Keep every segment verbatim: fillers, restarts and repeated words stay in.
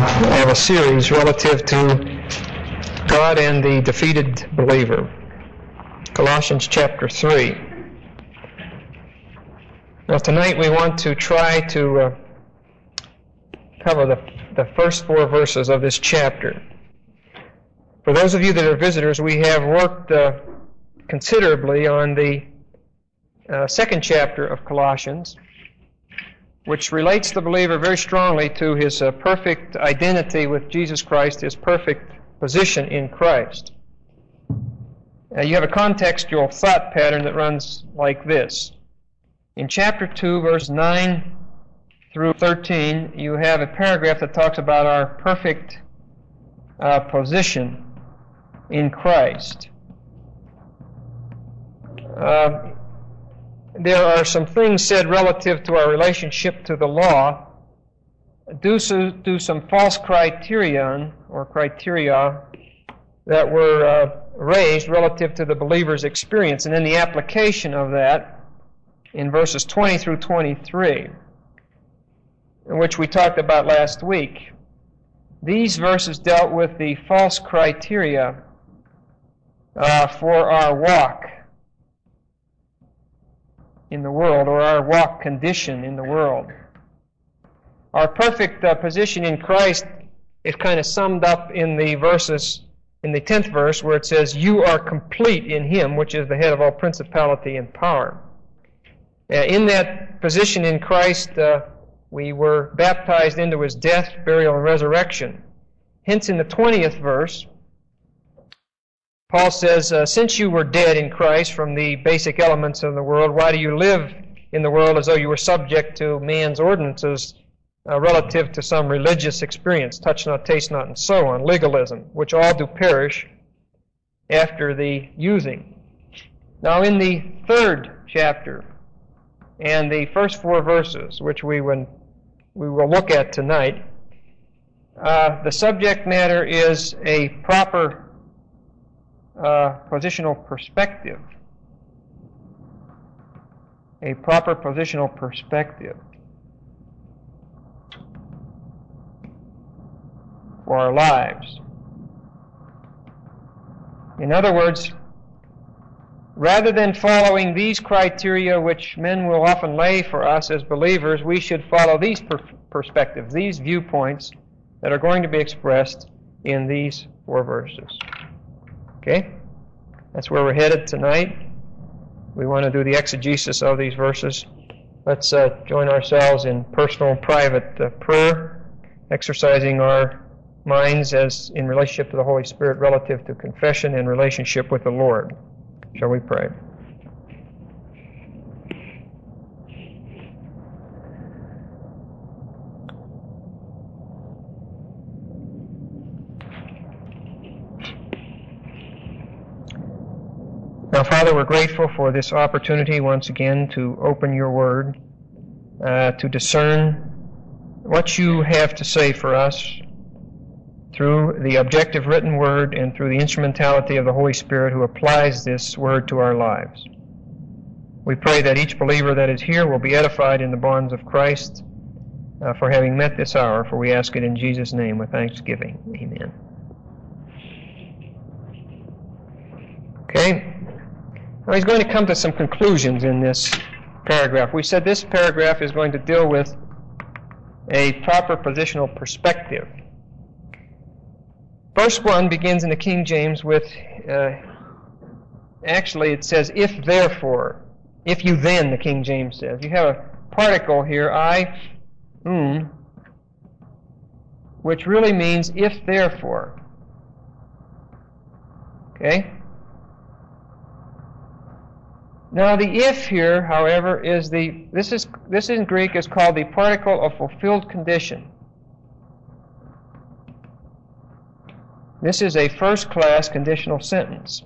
of a series relative to God and the defeated believer. Colossians chapter three. Now tonight we want to try to uh, cover the, the first four verses of this chapter. For those of you that are visitors, we have worked uh, considerably on the uh, second chapter of Colossians, which relates the believer very strongly to his uh, perfect identity with Jesus Christ, his perfect position in Christ. Uh, you have a contextual thought pattern that runs like this. In chapter two, verse nine through thirteen, you have a paragraph that talks about our perfect uh, position in Christ. Uh, there are some things said relative to our relationship to the law, due to, due some false criterion or criteria that were uh, raised relative to the believer's experience, and then the application of that in verses twenty through twenty-three, which we talked about last week. These verses dealt with the false criteria uh, for our walk in the world, or our walk condition in the world. Our perfect uh, position in Christ is kind of summed up in the verses, in the tenth verse, where it says, "You are complete in Him, which is the head of all principality and power." Uh, in that position in Christ, uh, we were baptized into His death, burial, and resurrection. Hence, in the twentieth verse, Paul says, uh, since you were dead in Christ from the basic elements of the world, why do you live in the world as though you were subject to man's ordinances uh, relative to some religious experience, touch not, taste not, and so on, legalism, which all do perish after the using. Now in the third chapter and the first four verses, which we, would, we will look at tonight, uh, the subject matter is a proper Uh, positional perspective. A proper positional perspective for our lives. In other words, rather than following these criteria which men will often lay for us as believers, we should follow these per- perspectives, these viewpoints that are going to be expressed in these four verses. Okay? That's where we're headed tonight. We want to do the exegesis of these verses. Let's uh, join ourselves in personal, private uh, prayer, exercising our minds as in relationship to the Holy Spirit relative to confession and relationship with the Lord. Shall we pray? Now, Father, we're grateful for this opportunity once again to open your Word, uh, to discern what you have to say for us through the objective written Word and through the instrumentality of the Holy Spirit who applies this Word to our lives. We pray that each believer that is here will be edified in the bonds of Christ uh, for having met this hour, for we ask it in Jesus' name with thanksgiving. Amen. Okay. Now he's going to come to some conclusions in this paragraph. We said this paragraph is going to deal with a proper positional perspective. Verse one begins in the King James with, uh, actually it says, if therefore, if you then, the King James says. You have a particle here, I, um, which really means if therefore. Okay? Now the if here, however, is the, this is, this in Greek is called the particle of fulfilled condition. This is a first-class conditional sentence.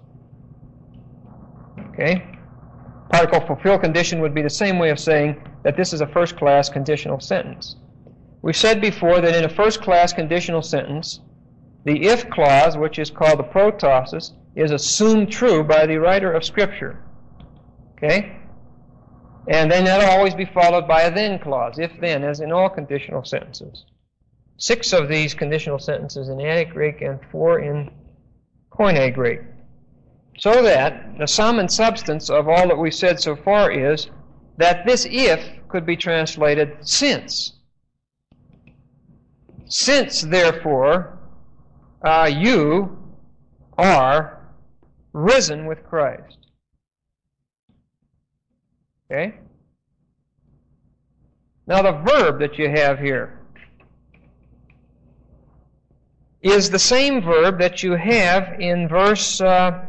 Okay? Particle of fulfilled condition would be the same way of saying that this is a first-class conditional sentence. We've said before that in a first-class conditional sentence, the if clause, which is called the protausis, is assumed true by the writer of Scripture. Okay? And then that'll always be followed by a then clause, if then, as in all conditional sentences. Six of these conditional sentences in Attic Greek and four in Koine Greek. So that the sum and substance of all that we've said so far is that this if could be translated since. Since, therefore, uh, you are risen with Christ. Okay? Now the verb that you have here is the same verb that you have in verse uh,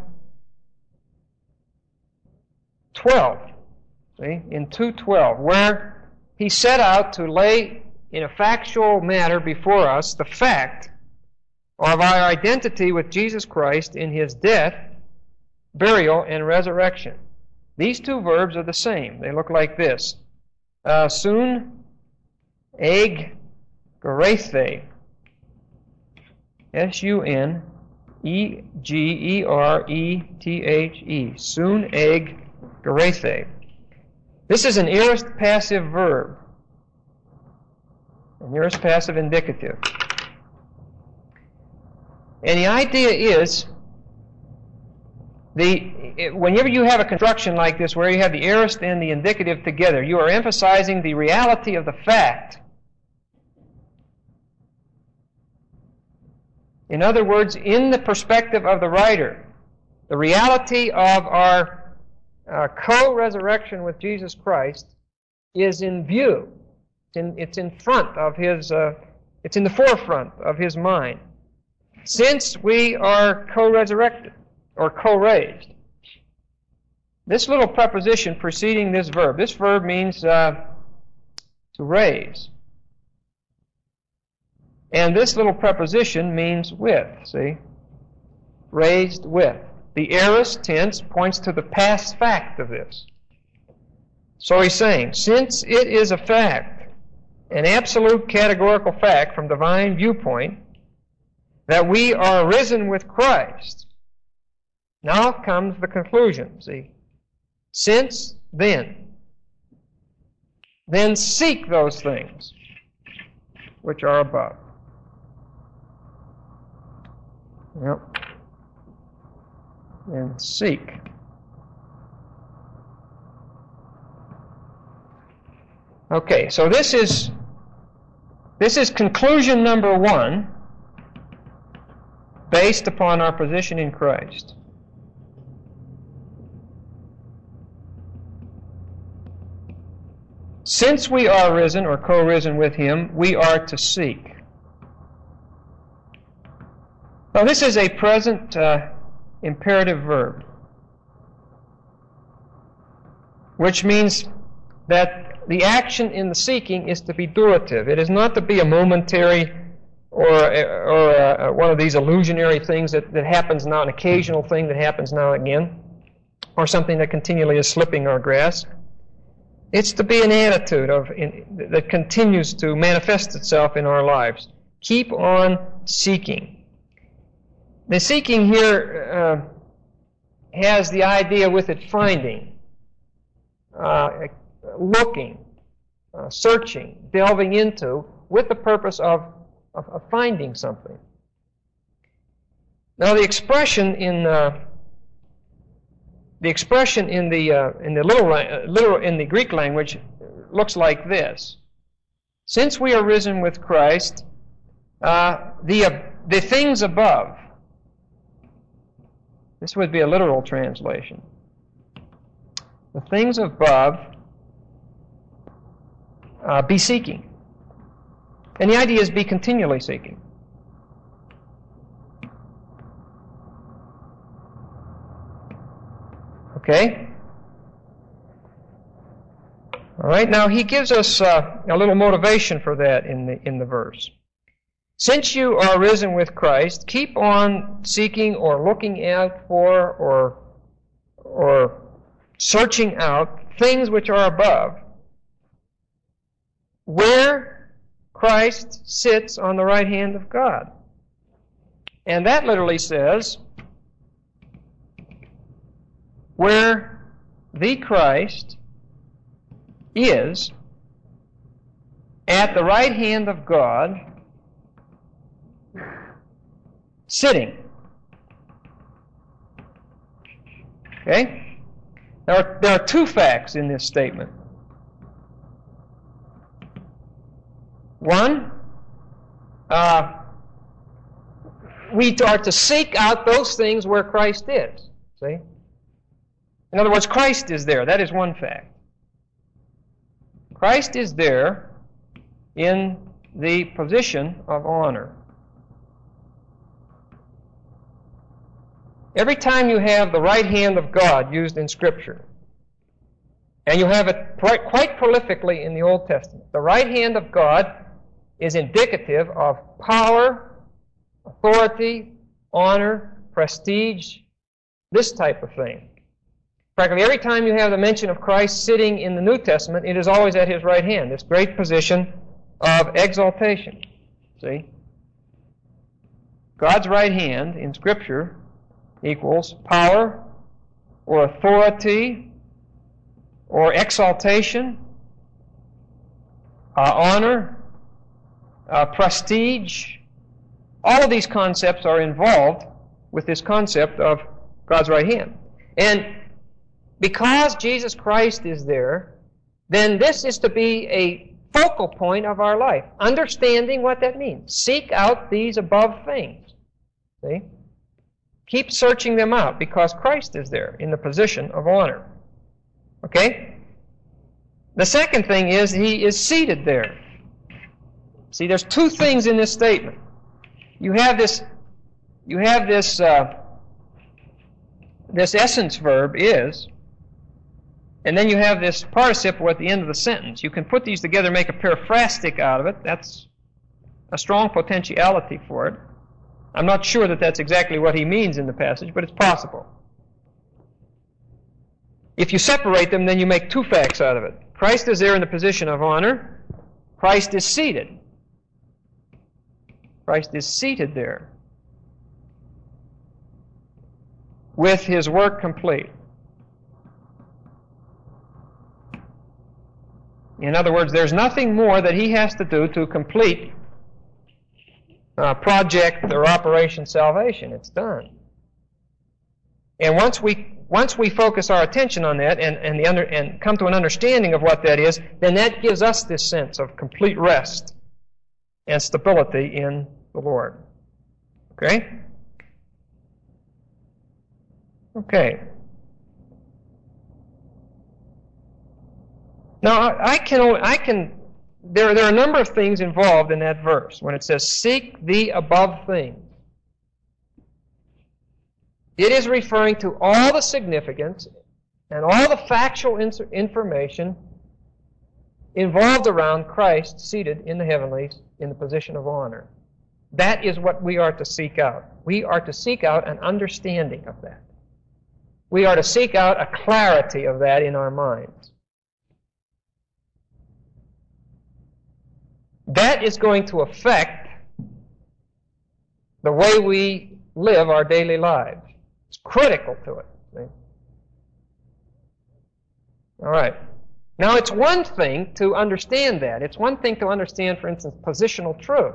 twelve. See? In two twelve, where he set out to lay in a factual manner before us the fact of our identity with Jesus Christ in His death, burial, and resurrection. These two verbs are the same. They look like this. Uh, sun, eg, gerethe. S U N E G E R E T H E. Sun, eg, gerethe. This is an aorist passive verb. An aorist passive indicative. And the idea is, the it, whenever you have a construction like this where you have the aorist and the indicative together, you are emphasizing the reality of the fact. In other words, in the perspective of the writer, the reality of our uh, co-resurrection with Jesus Christ is in view. It's in, it's in front of his, uh, it's in the forefront of his mind. Since we are co-resurrected, or co-raised. This little preposition preceding this verb, this verb means uh, to raise. And this little preposition means with, see? Raised with. The aorist tense points to the past fact of this. So he's saying, since it is a fact, an absolute categorical fact from divine viewpoint, that we are risen with Christ, now comes the conclusion, see? Since then, then seek those things which are above. Yep. And seek. Okay, so this is this is conclusion number one, based upon our position in Christ. Since we are risen or co-risen with Him, we are to seek. Now this is a present uh, imperative verb, which means that the action in the seeking is to be durative. It is not to be a momentary or, or uh, one of these illusionary things that, that happens now, an occasional thing that happens now and again, or something that continually is slipping our grasp. It's to be an attitude of in, that continues to manifest itself in our lives. Keep on seeking. The seeking here uh, has the idea with it finding, uh, looking, uh, searching, delving into, with the purpose of, of, of finding something. Now the expression in uh, the expression in the uh, in the little, uh, literal in the Greek language looks like this: since we are risen with Christ, uh, the uh, the things above. This would be a literal translation. The things above, uh, be seeking. And the idea is be continually seeking. Okay? All right, now he gives us uh, a little motivation for that in the, in the verse. Since you are risen with Christ, keep on seeking or looking out for or, or searching out things which are above, where Christ sits on the right hand of God. And that literally says, where the Christ is at the right hand of God, Sitting. Okay? There are, there are two facts in this statement. One, uh, we are to seek out those things where Christ is. See? In other words, Christ is there. That is one fact. Christ is there in the position of honor. Every time you have the right hand of God used in Scripture, and you have it quite prolifically in the Old Testament, the right hand of God is indicative of power, authority, honor, prestige, this type of thing. Practically every time you have the mention of Christ sitting in the New Testament, it is always at His right hand, this great position of exaltation. See? God's right hand in Scripture equals power or authority or exaltation, uh, honor, uh, prestige. All of these concepts are involved with this concept of God's right hand. And because Jesus Christ is there, then this is to be a focal point of our life, understanding what that means. Seek out these above things. See? Keep searching them out because Christ is there in the position of honor. Okay? The second thing is He is seated there. See, there's two things in this statement. You have this, you have this, uh, this essence verb is, and then you have this participle at the end of the sentence. You can put these together, make a periphrastic out of it. That's a strong potentiality for it. I'm not sure that that's exactly what he means in the passage, but it's possible. If you separate them, then you make two facts out of it. Christ is there in the position of honor. Christ is seated. Christ is seated there with His work complete. In other words, there's nothing more that He has to do to complete uh, Project or Operation Salvation. It's done. And once we once we focus our attention on that and and, the under, and come to an understanding of what that is, then that gives us this sense of complete rest and stability in the Lord. Okay? Okay. Now, I can, I can, there, there are a number of things involved in that verse when it says, seek the above things. It is referring to all the significance and all the factual information involved around Christ seated in the heavenlies in the position of honor. That is what we are to seek out. We are to seek out an understanding of that. We are to seek out a clarity of that in our minds. That is going to affect the way we live our daily lives. It's critical to it. See? All right. Now, it's one thing to understand that. It's one thing to understand, for instance, positional truth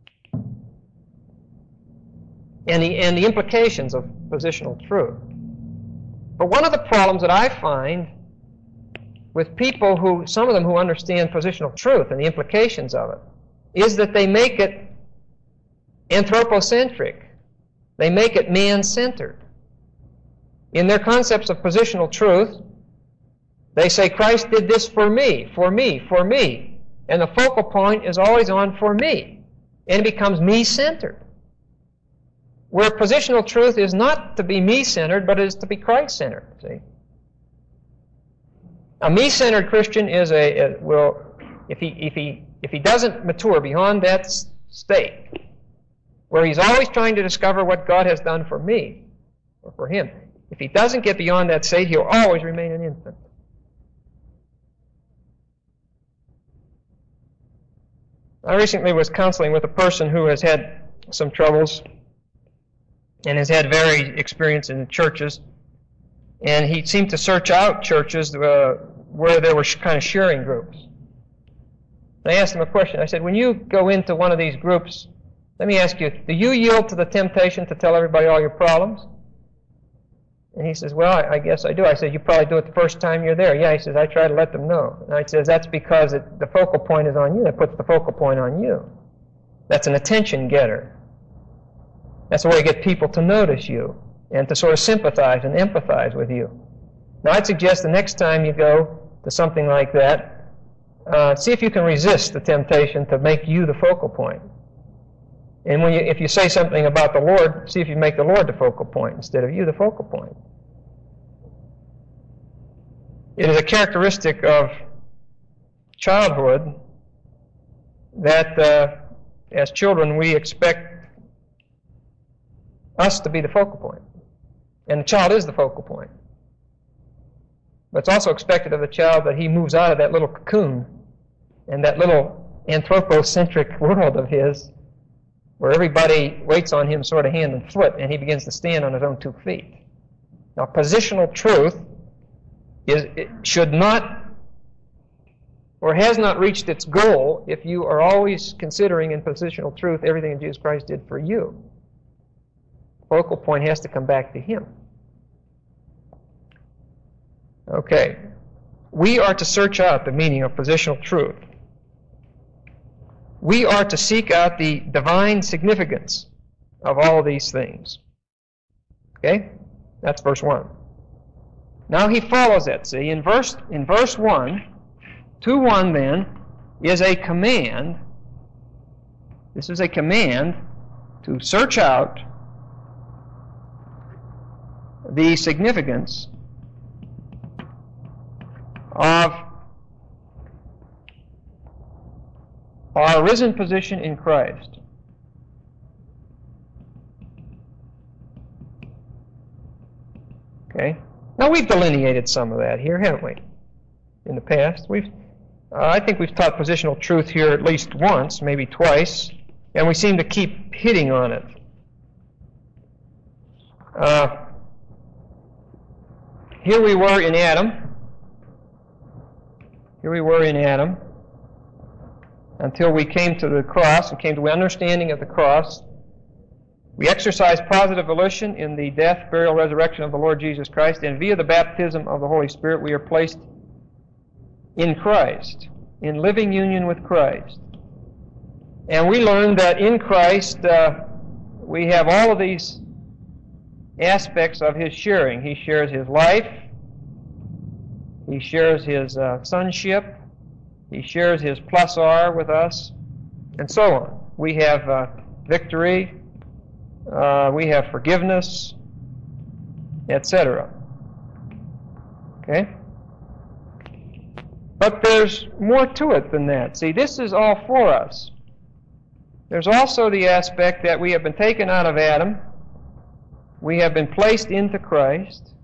and the, and the implications of positional truth. But one of the problems that I find with people who, some of them who understand positional truth and the implications of it, is that they make it anthropocentric. They make it man-centered. In their concepts of positional truth, they say, Christ did this for me, for me, for me. And the focal point is always on for me. And it becomes me-centered. Where positional truth is not to be me-centered, but it is to be Christ-centered. See? A me-centered Christian is a, a will if he if he if he doesn't mature beyond that state, where he's always trying to discover what God has done for me or for him, if he doesn't get beyond that state, he'll always remain an infant. I recently was counseling with a person who has had some troubles and has had varied experience in churches. And he seemed to search out churches uh, where there were sh- kind of sharing groups. I asked him a question. I said, when you go into one of these groups, Let me ask you, do you yield to the temptation to tell everybody all your problems? And he says, well, I, I guess I do. I said, you probably do it the first time you're there. Yeah, he says, I try to let them know. And I says, that's because it, the focal point is on you. That puts the focal point on you. That's an attention getter. That's a way to get people to notice you and to sort of sympathize and empathize with you. Now, I'd suggest the next time you go to something like that, uh, see if you can resist the temptation to make you the focal point. And when you, if you say something about the Lord, see if you make the Lord the focal point instead of you the focal point. It is a characteristic of childhood that uh, as children we expect us to be the focal point. And the child is the focal point. But it's also expected of the child that he moves out of that little cocoon and that little anthropocentric world of his where everybody waits on him sort of hand and foot, and he begins to stand on his own two feet. Now, positional truth is it should not or has not reached its goal if you are always considering in positional truth everything that Jesus Christ did for you. Focal point has to come back to him. Okay. We are to search out the meaning of positional truth. We are to seek out the divine significance of all these things. Okay? That's verse one. Now he follows it. See, in verse in verse one, two one then is a command. This is a command to search out the significance of our risen position in Christ. Okay? Now we've delineated some of that here, haven't we? In the past. We've uh, I think we've taught positional truth here at least once, maybe twice, and we seem to keep hitting on it. Uh, here we were in Adam. Here we were in Adam. Until we came to the cross and came to the understanding of the cross. We exercised positive volition in the death, burial, resurrection of the Lord Jesus Christ, and via the baptism of the Holy Spirit we are placed in Christ, in living union with Christ. And we learned that in Christ uh, we have all of these aspects of his sharing. He shares his life, he shares his uh, sonship, he shares his plus R with us, and so on. We have uh, victory, uh, we have forgiveness, et cetera. Okay? But there's more to it than that. See, this is all for us. There's also the aspect that we have been taken out of Adam, we have been placed into Christ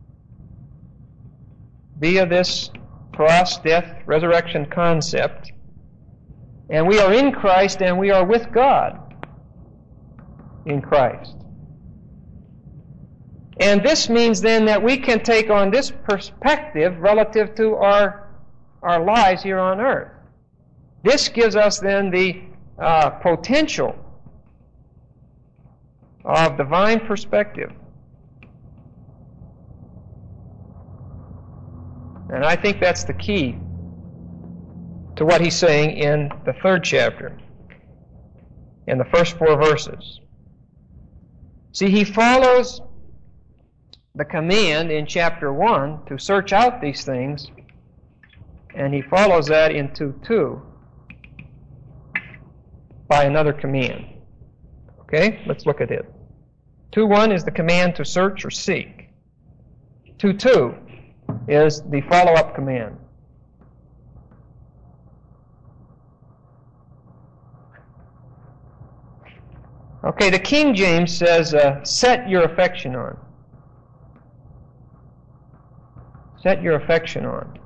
via this cross, death, resurrection concept. And we are in Christ and we are with God in Christ. And this means then that we can take on this perspective relative to our, our lives here on earth. This gives us then the uh, potential of divine perspective. And I think that's the key to what he's saying in the third chapter, in the first four verses. See, he follows the command in chapter one to search out these things, and he follows that in two two by another command. Okay, let's look at it. two one is the command to search or seek. two two is the follow-up command. Okay, the King James says, uh, set your affection on. Set your affection on.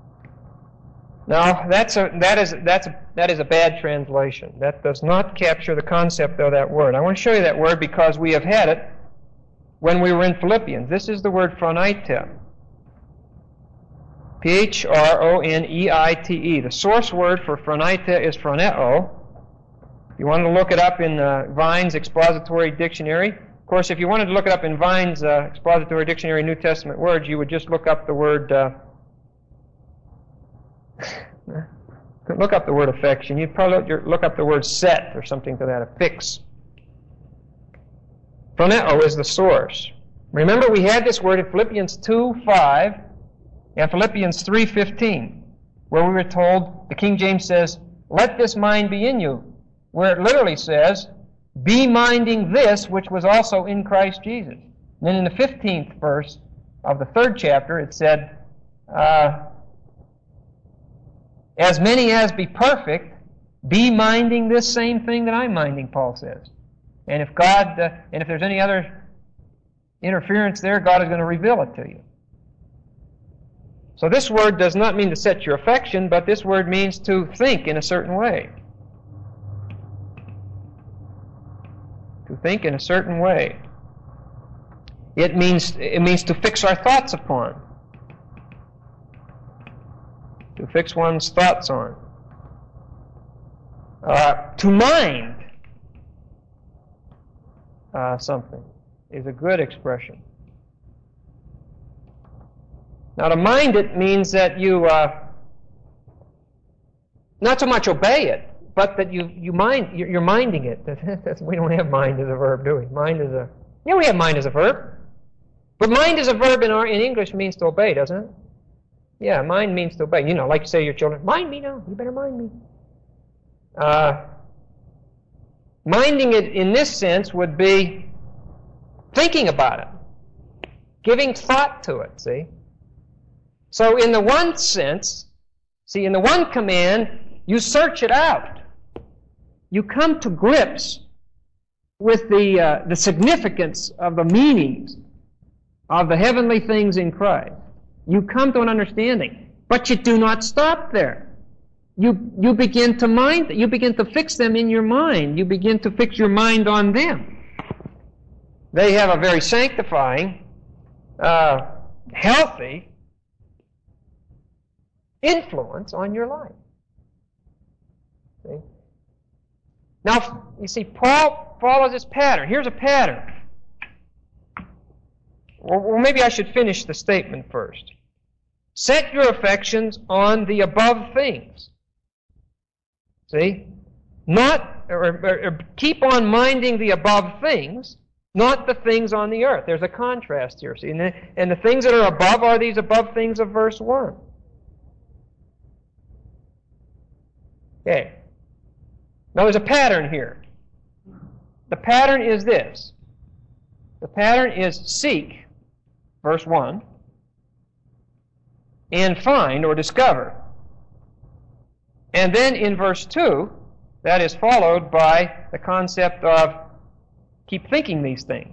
Now, that's a, that is, that's a, that is a bad translation. That does not capture the concept of that word. I want to show you that word because we have had it when we were in Philippians. This is the word phroneite. P H R O N E I T E. The source word for phroneite is phroneo. You wanted to look it up in uh, Vine's Expository Dictionary. Of course, if you wanted to look it up in Vine's uh, Expository Dictionary, New Testament words, you would just look up the word, uh, look up the word affection. You'd probably look, your, look up the word set or something to that, affix. Phroneo is the source. Remember, we had this word in Philippians two five and Philippians three fifteen, where we were told, the King James says, let this mind be in you, where it literally says, be minding this which was also in Christ Jesus. And then in the fifteenth verse of the third chapter, it said, uh, as many as be perfect, be minding this same thing that I'm minding, Paul says. And if God, uh, and if there's any other interference there, God is going to reveal it to you. So this word does not mean to set your affection, but this word means to think in a certain way. To think in a certain way. It means, it means to fix our thoughts upon. To fix one's thoughts on. Uh, to mind uh, something is a good expression. Now, to mind it means that you uh, not so much obey it, but that you you mind you're, you're minding it. We don't have mind as a verb, do we? Mind is a yeah, we have mind as a verb, but mind as a verb in our in English means to obey, doesn't it? Yeah, mind means to obey. You know, like you say to your children, mind me now. You better mind me. Uh, minding it in this sense would be thinking about it, giving thought to it, see? So in the one sense, see, in the one command, you search it out. You come to grips with the, uh, the significance of the meanings of the heavenly things in Christ. You come to an understanding, but you do not stop there. You, you begin to mind, you begin to fix them in your mind. You begin to fix your mind on them. They have a very sanctifying, uh, healthy influence on your life. See? Now, you see, Paul follows this pattern. Here's a pattern. Well, maybe I should finish the statement first. Set your affections on the above things. See? Not, or, or, or keep on minding the above things, not the things on the earth. There's a contrast here, see? And the, and the things that are above are these above things of verse one. Okay. Now there's a pattern here. The pattern is this. The pattern is seek, verse one, and find or discover. And then in verse two, that is followed by the concept of keep thinking these things.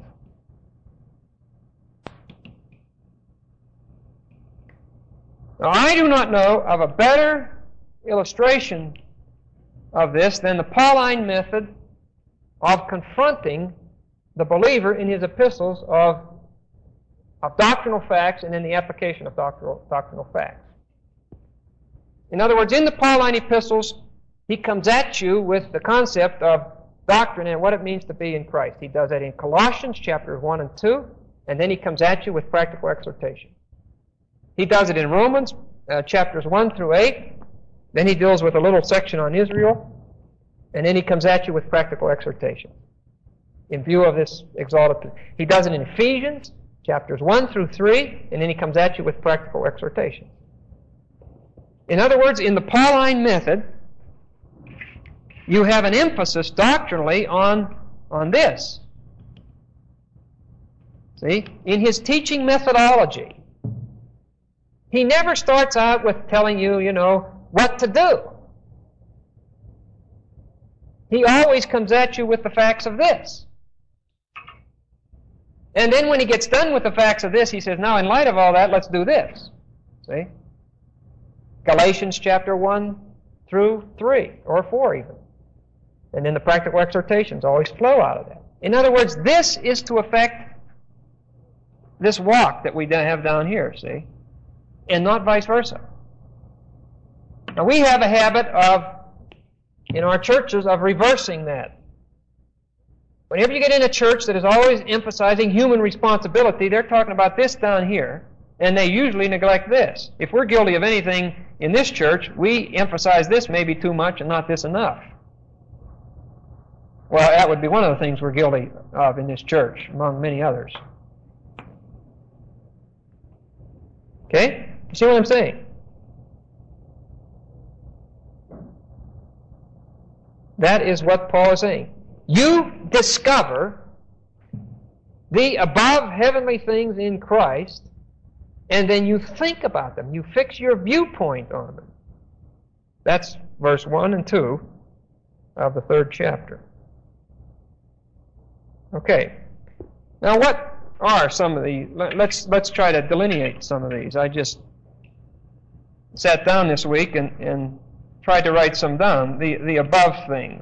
Now, I do not know of a better illustration of this than the Pauline method of confronting the believer in his epistles of, of doctrinal facts and in the application of doctrinal, doctrinal facts. In other words, in the Pauline epistles, he comes at you with the concept of doctrine and what it means to be in Christ. He does that in Colossians chapters one and two, and then he comes at you with practical exhortation. He does it in Romans uh, chapters one through eight. Then he deals with a little section on Israel, and then he comes at you with practical exhortation in view of this exalted. He does it in Ephesians chapters one through three, and then he comes at you with practical exhortation. In other words, in the Pauline method, you have an emphasis doctrinally on, on this. See? In his teaching methodology, he never starts out with telling you, you know, what to do. He always comes at you with the facts of this. And then when he gets done with the facts of this, he says, now in light of all that, let's do this. See? Galatians chapter one through three, or four even. And then the practical exhortations always flow out of that. In other words, this is to affect this walk that we have down here, see? And not vice versa. Now we have a habit of in our churches of reversing that. Whenever you get in a church that is always emphasizing human responsibility, they're talking about this down here, and they usually neglect this. If we're guilty of anything in this church, we emphasize this maybe too much and not this enough. Well, that would be one of the things we're guilty of in this church, among many others. Okay? You see what I'm saying? That is what Paul is saying. You discover the above heavenly things in Christ, and then you think about them. You fix your viewpoint on them. That's verse one and two of the third chapter. Okay. Now what are some of the, let's let's try to delineate some of these. I just sat down this week and, and tried to write some down, the, the above things.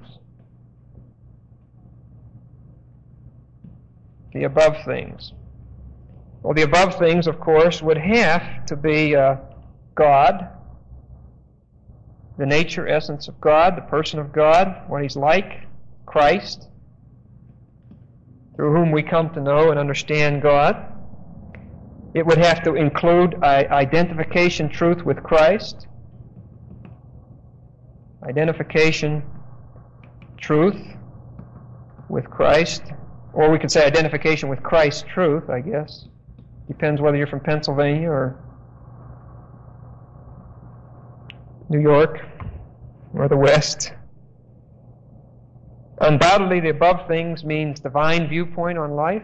The above things. Well, the above things, of course, would have to be uh, God, the nature, essence of God, the person of God, what He's like, Christ, through whom we come to know and understand God. It would have to include identification truth with Christ, identification truth with Christ, or we could say identification with Christ's truth, I guess. Depends whether you're from Pennsylvania or New York or the West. Undoubtedly, the above things means divine viewpoint on life.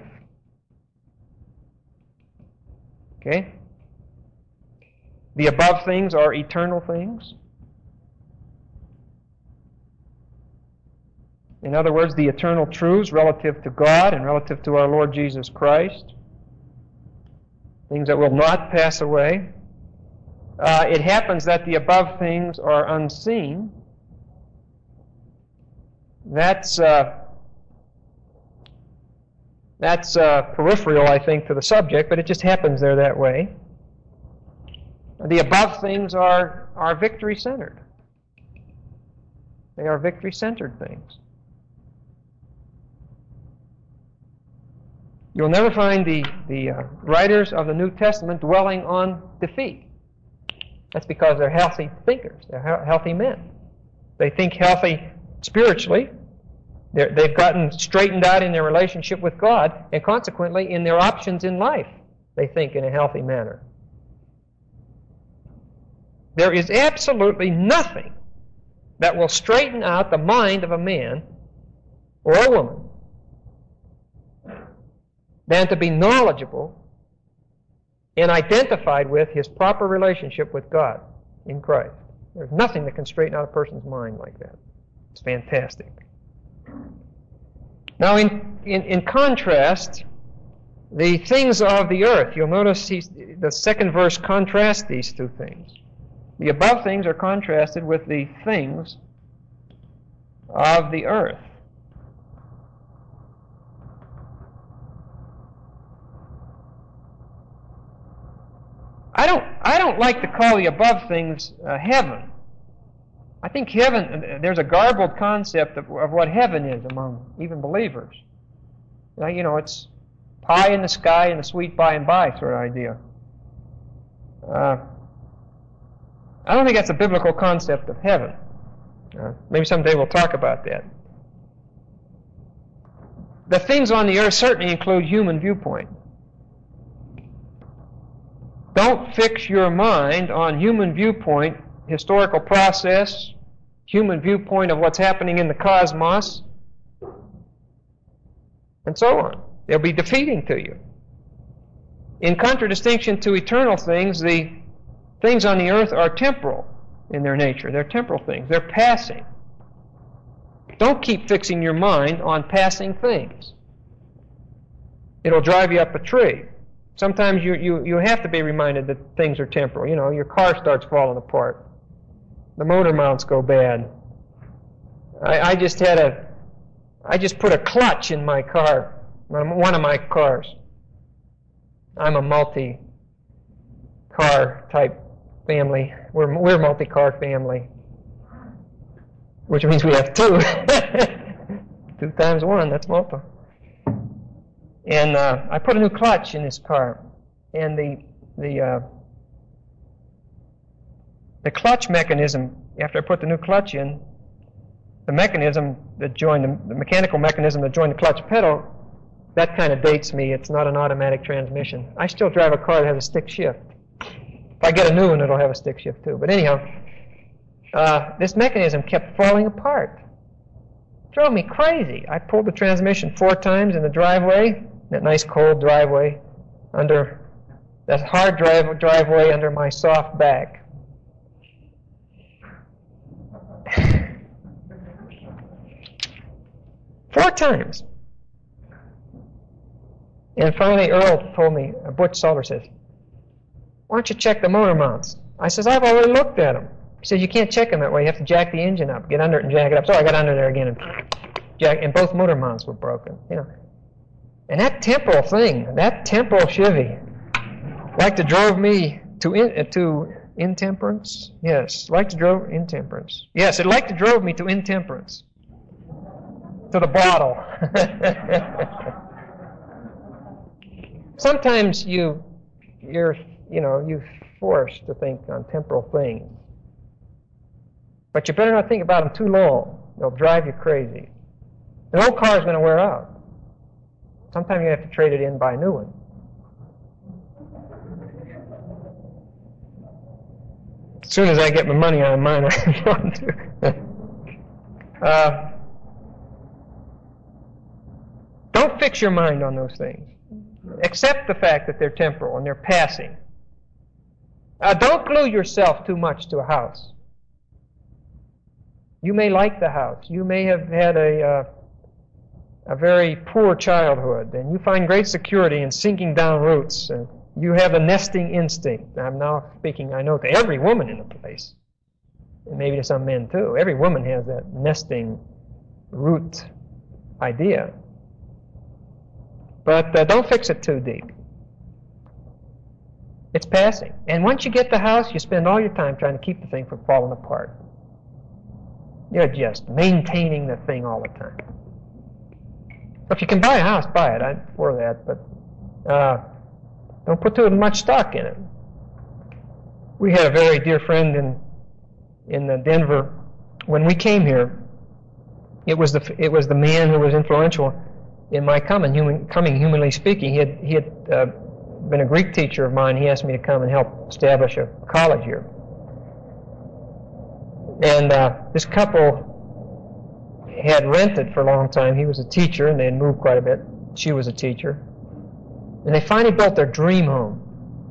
Okay? The above things are eternal things. In other words, the eternal truths relative to God and relative to our Lord Jesus Christ. Things that will not pass away. Uh, it happens that the above things are unseen. That's uh, that's uh, peripheral, I think, to the subject, but it just happens there that way. The above things are, are victory-centered. They are victory-centered things. You'll never find the, the uh, writers of the New Testament dwelling on defeat. That's because they're healthy thinkers. They're he- healthy men. They think healthy spiritually. They're, they've gotten straightened out in their relationship with God, and consequently in their options in life, they think in a healthy manner. There is absolutely nothing that will straighten out the mind of a man or a woman than to be knowledgeable and identified with his proper relationship with God in Christ. There's nothing that can straighten out a person's mind like that. It's fantastic. Now, in, in, in contrast, the things of the earth, you'll notice he's, the second verse contrasts these two things. The above things are contrasted with the things of the earth. I don't, I don't like to call the above things uh, heaven. I think heaven, there's a garbled concept of, of what heaven is among even believers. Now, you know, it's pie in the sky and a sweet by and by sort of idea. Uh, I don't think that's a biblical concept of heaven. Uh, maybe someday we'll talk about that. The things on the earth certainly include human viewpoint. Don't fix your mind on human viewpoint, historical process, human viewpoint of what's happening in the cosmos, and so on. They'll be defeating to you. In contradistinction to eternal things, the things on the earth are temporal in their nature. They're temporal things. They're passing. Don't keep fixing your mind on passing things. It'll drive you up a tree. Sometimes you, you, you have to be reminded that things are temporal. You know, your car starts falling apart. The motor mounts go bad. I, I just had a, I just put a clutch in my car, one of my cars. I'm a multi-car type family. We're, we're a multi-car family. which means we have two. Two times one, that's multiple. And uh, I put a new clutch in this car, and the the uh, the clutch mechanism. After I put the new clutch in, the mechanism that joined the, the mechanical mechanism that joined the clutch pedal, that kind of dates me. It's not an automatic transmission. I still drive a car that has a stick shift. If I get a new one, it'll have a stick shift too. But anyhow, uh, this mechanism kept falling apart. It drove me crazy. I pulled the transmission four times in the driveway, that nice cold driveway, under that hard drive, driveway under my soft back. Four times. And finally Earl told me, Butch Salter says, why don't you check the motor mounts? I says, I've already looked at them. He says, you can't check them that way. You have to jack the engine up. Get under it and jack it up. So I got under there again and jack, and both motor mounts were broken. You know. And that temporal thing, that temporal Chevy, like to drove me to in, to intemperance. Yes, like to drove intemperance. Yes, it like to drove me to intemperance. To the bottle. Sometimes you, you're, you know, you're forced to think on temporal things. But you better not think about them too long. They'll drive you crazy. An old car is going to wear out. Sometimes you have to trade it in by a new one. As soon as I get my money on mine, I'm going to. uh, don't fix your mind on those things. Accept the fact that they're temporal and they're passing. Uh, don't glue yourself too much to a house. You may like the house. You may have had a uh, a very poor childhood, and you find great security in sinking down roots. And you have a nesting instinct. I'm now speaking, I know, to every woman in the place, and maybe to some men too. Every woman has that nesting root idea. But uh, don't fix it too deep. It's passing. And once you get the house, you spend all your time trying to keep the thing from falling apart. You're just maintaining the thing all the time. If you can buy a house, buy it. I'm for that, but uh, don't put too much stock in it. We had a very dear friend in in uh, Denver. When we came here, it was the it was the man who was influential in my coming. Human, coming, humanly speaking, he had he had uh, been a Greek teacher of mine. He asked me to come and help establish a college here. And uh, this couple had rented for a long time. He was a teacher, and they had moved quite a bit. She was a teacher. And they finally built their dream home.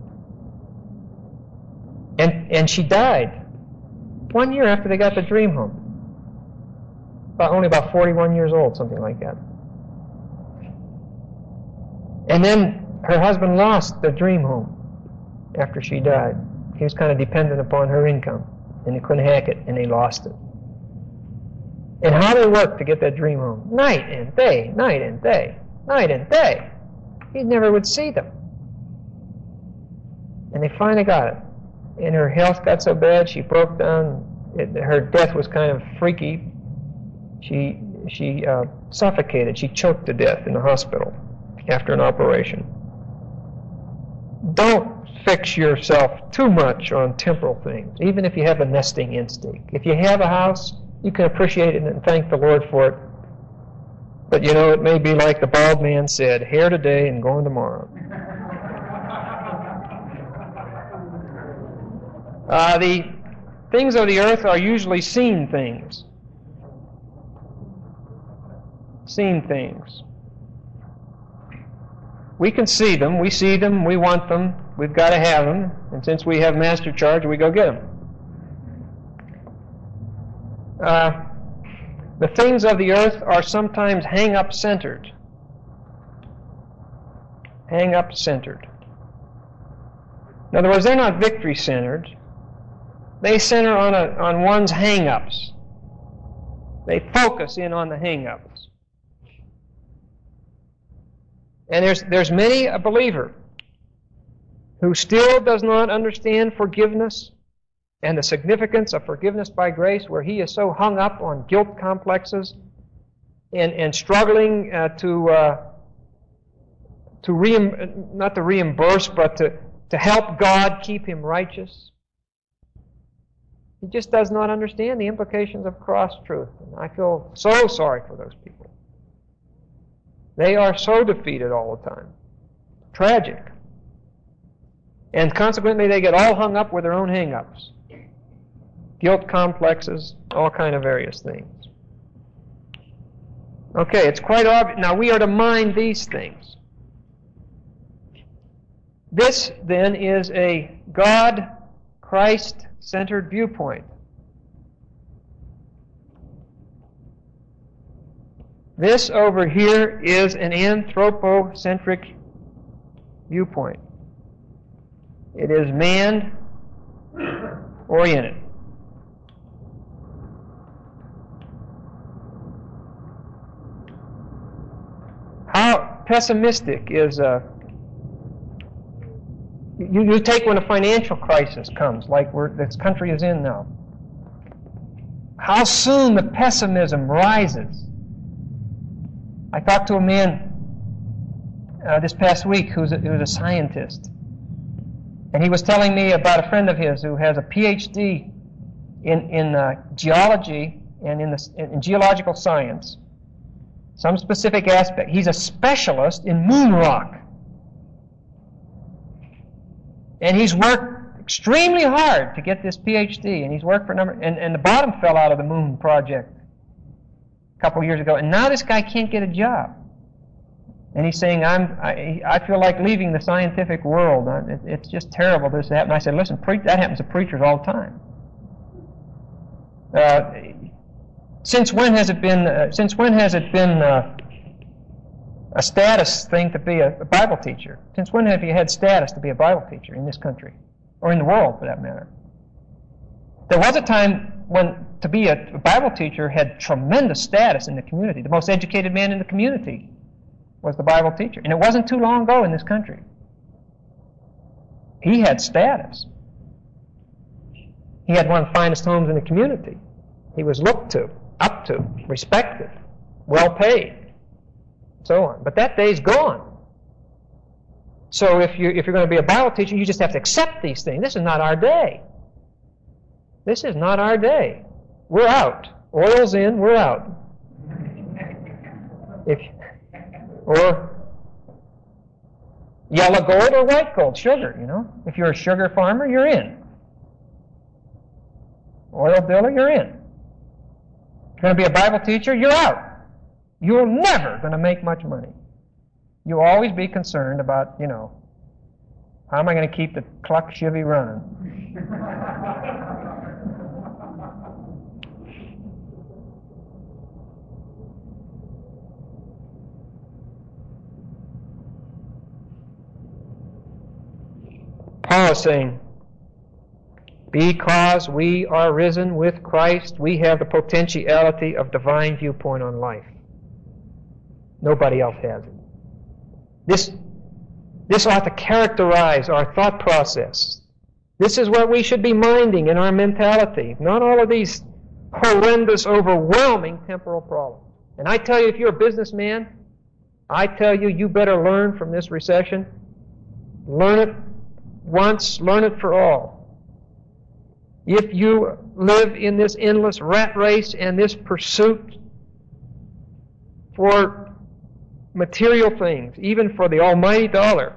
And and she died one year after they got the dream home. About, only about forty-one years old, something like that. And then her husband lost the dream home after she died. He was kind of dependent upon her income, and he couldn't hack it, and they lost it. And how they worked to get that dream home? Night and day, night and day, night and day. He never would see them. And they finally got it. And her health got so bad, she broke down. It, her death was kind of freaky. She she uh, suffocated. She choked to death in the hospital after an operation. Don't fix yourself too much on temporal things, even if you have a nesting instinct. If you have a house, you can appreciate it and thank the Lord for it. But you know, it may be like the bald man said, here today and gone tomorrow. Uh, the things of the earth are usually seen things. Seen things. We can see them, we see them, we want them, we've got to have them, and since we have master charge, we go get them. Uh, the things of the earth are sometimes hang-up centered. Hang-up centered. In other words, they're not victory centered. They center on a, on one's hang-ups. They focus in on the hang-ups. And there's there's many a believer who still does not understand forgiveness, and the significance of forgiveness by grace, where he is so hung up on guilt complexes and, and struggling uh, to, uh, to reim- not to reimburse, but to, to help God keep him righteous. He just does not understand the implications of cross truth. And I feel so sorry for those people. They are so defeated all the time. Tragic. And consequently, they get all hung up with their own hang-ups. Guilt complexes, all kind of various things. Okay, it's quite obvious. Now, we are to mind these things. This, then, is a God, Christ-centered viewpoint. This over here is an anthropocentric viewpoint. It is man-oriented. How pessimistic is a... You, you take when a financial crisis comes, like we're, this country is in now. How soon the pessimism rises. I talked to a man uh, this past week who's a, who's a scientist. And he was telling me about a friend of his who has a P H D in, in uh, geology and in, the, in geological science, some specific aspect. He's a specialist in moon rock. And he's worked extremely hard to get this P H D, and he's worked for a number, and, and the bottom fell out of the moon project a couple years ago, and now this guy can't get a job. And he's saying, "I'm, I, I feel like leaving the scientific world. It, it's just terrible this happened." I said, "Listen, pre- that happens to preachers all the time. Uh, since when has it been? Uh, since when has it been uh, a status thing to be a, a Bible teacher? Since when have you had status to be a Bible teacher in this country, or in the world, for that matter? There was a time when to be a, a Bible teacher had tremendous status in the community. The most educated man in the community was the Bible teacher. And it wasn't too long ago in this country. He had status. He had one of the finest homes in the community. He was looked to, up to, respected, well paid, so on. But that day's gone. So if, you, if you're going to be a Bible teacher, you just have to accept these things. This is not our day. This is not our day. We're out. Oil's in, we're out. If Or yellow gold or white gold, sugar, you know. If you're a sugar farmer, you're in. Oil dealer, you're in. If you're going to be a Bible teacher, you're out. You're never going to make much money. You'll always be concerned about, you know, how am I going to keep the cluck chivvy running? Paul is saying, because we are risen with Christ, we have the potentiality of divine viewpoint on life. Nobody else has it. This, this ought to characterize our thought process. This is what we should be minding in our mentality, not all of these horrendous, overwhelming temporal problems. And I tell you, if you're a businessman, I tell you, you better learn from this recession. Learn it once, learn it for all. If you live in this endless rat race and this pursuit for material things, even for the almighty dollar,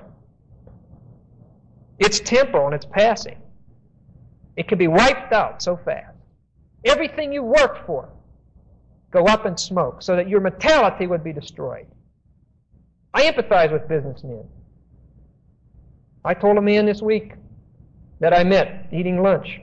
it's temporal and it's passing. It can be wiped out so fast. Everything you worked for go up in smoke so that your mentality would be destroyed. I empathize with businessmen. I told a man this week that I met eating lunch.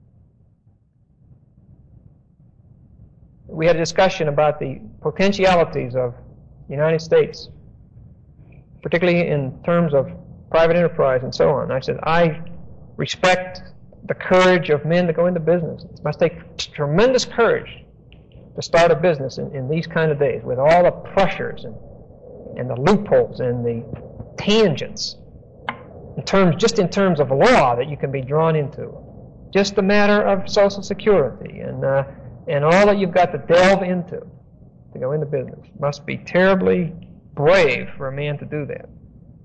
We had a discussion about the potentialities of the United States, particularly in terms of private enterprise and so on. I said, I respect the courage of men to go into business. It must take tremendous courage to start a business in, in these kind of days with all the pressures and, and the loopholes and the tangents. In terms, just in terms of law that you can be drawn into. just a matter of Social Security and uh, and all that you've got to delve into to go into business. It must be terribly brave for a man to do that.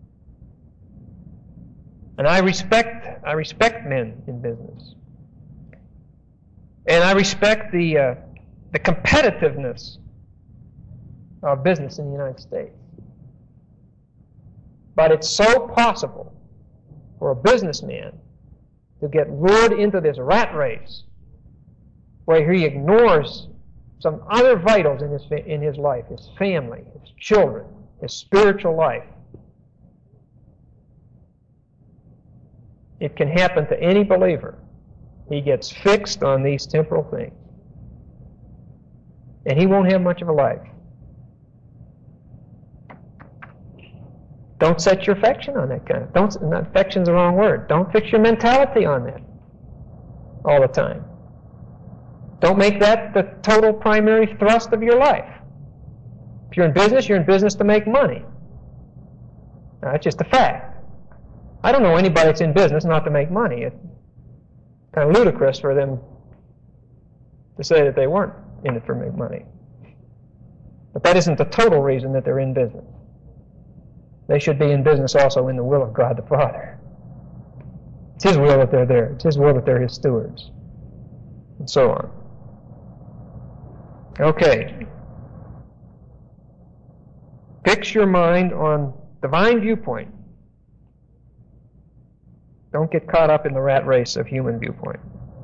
And I respect I respect men in business, and I respect the uh, the competitiveness of business in the United States. But it's so possible for a businessman to get lured into this rat race where he ignores some other vitals in his in his life, his family, his children, his spiritual life. It can happen to any believer. He gets fixed on these temporal things, and he won't have much of a life. Don't set your affection on that kind of. Don't. Not affection's the wrong word. Don't fix your mentality on that all the time. Don't make that the total primary thrust of your life. If you're in business, you're in business to make money. That's just a fact. I don't know anybody that's in business not to make money. It's kind of ludicrous for them to say that they weren't in it for make money. But that isn't the total reason that they're in business. They should be in business also in the will of God the Father. It's His will that they're there. It's His will that they're His stewards. And so on. Okay. Fix your mind on divine viewpoint. Don't get caught up in the rat race of human viewpoint.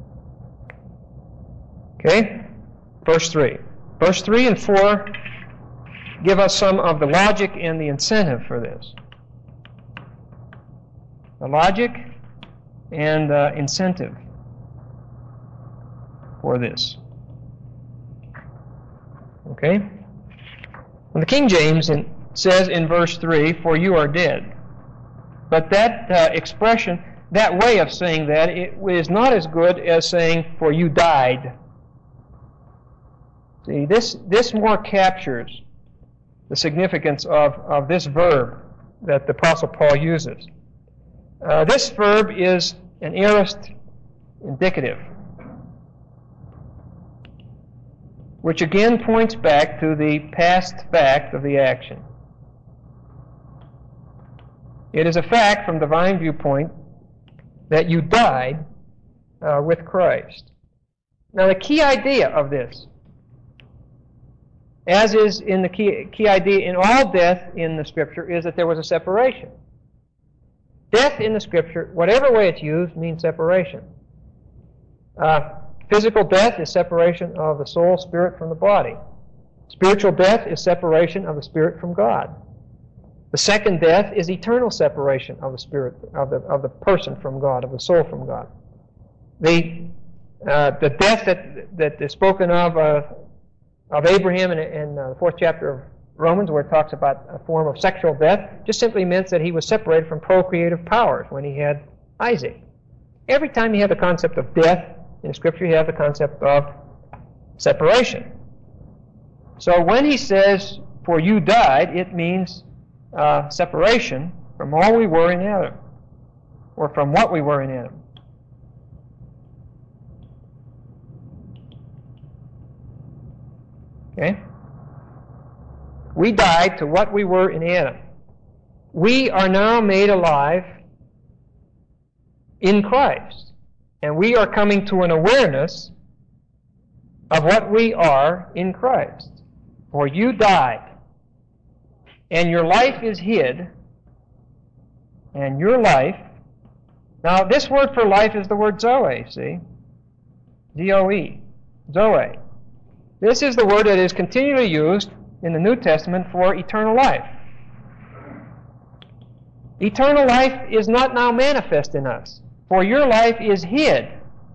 Okay? Verse three. Verse three and four give us some of the logic and the incentive for this. The logic and uh, incentive for this. Okay? Well, the King James in, says in verse three, "For you are dead." But that uh, expression, that way of saying that, it is not as good as saying, "For you died." See, this, this more captures the significance of, of this verb that the Apostle Paul uses. Uh, this verb is an aorist indicative, which again points back to the past fact of the action. It is a fact from divine viewpoint that you died uh, with Christ. Now, the key idea of this, as is in the key, key idea in all death in the Scripture, is that there was a separation. Death in the Scripture, whatever way it's used, means separation. Uh, physical death is separation of the soul, spirit from the body. Spiritual death is separation of the spirit from God. The second death is eternal separation of the spirit, of the of the person from God, of the soul from God. The uh, the death that that is spoken of uh, of Abraham in, in uh, the fourth chapter of Romans, where it talks about a form of sexual death, just simply meant that he was separated from procreative powers when he had Isaac. Every time you have the concept of death in Scripture, you have the concept of separation. So when he says, "For you died," it means Uh, separation from all we were in Adam, or from what we were in Adam. Okay? We died to what we were in Adam. We are now made alive in Christ, and we are coming to an awareness of what we are in Christ. For you died, and your life is hid, and your life... Now, this word for life is the word Zoe, see? Z O E. Zoe. This is the word that is continually used in the New Testament for eternal life. Eternal life is not now manifest in us, for your life is hid.